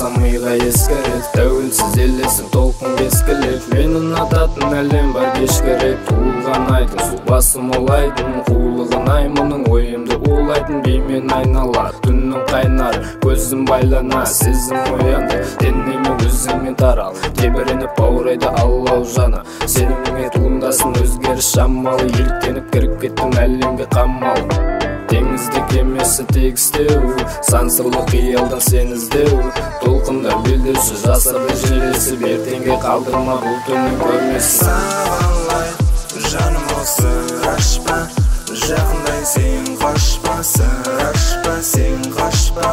мыйга ескерет, тәуелсіз елесің толқын кескілет. Мен ұнататын әлем бар кешкерек, туылған айдың субасы молайдың, қулығын ай мұның ойымды улайтын. Беймен айнала түннің қайнар, көзім байлана, сезім оянды, денеме өзіңмен тарал, тебіреніп аурайды аллау жаны. Сеніміңе туындасын өзгеріс шамалы, еліктеніп кіріп кеттім әлемге қамал. Теңізде кемесі тегістеу, сансырлы қиялдан сен іздеу, толқында белдесу жасырды желесі, ертеңге қалдырма бұл түннің көрмесі. Сағалай жаным осы ашпа, жақындай сен қашпа, сыр ашпа, сен қашпа.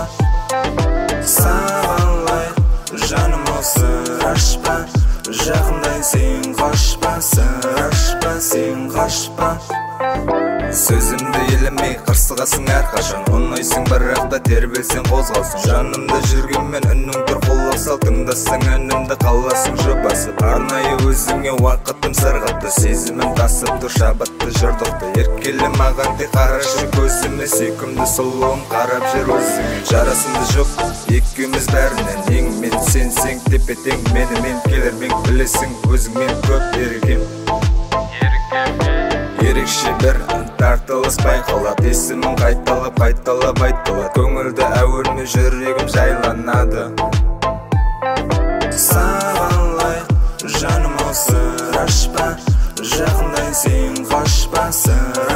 Сағалай жаным осы ашпа, жақындай сен қашпа, сыр ашпа, сен қашпа. Сөзімді елемей қырсығасың әрқашан, ұнайсың бірақ та тербелсең қозғалсың. Жанымда жүргенмен үнің тұр құлақ сал, тыңдасаң әнімді қаласың жобасы. Арнайы өзіңе уақытым сырғатты, сезімім тасып тұр шабатты жыртықты. Еркелі маған тек қарашы көзіме, сүйкімді сұлуым қарап жүр өзіңе. Жарасымды жоқ екеуміз бәрінен, ең мен сенсең тепе-тең, менімен келермен білесің, өзіңмен көп ерекем. Ерекше бір тартылыс байқалады, есімің қайталап айтылады, көңілді әуірме жүрегім жайланады. Сағалай жаным осы ашпа, жақындай сен қашпа, сыр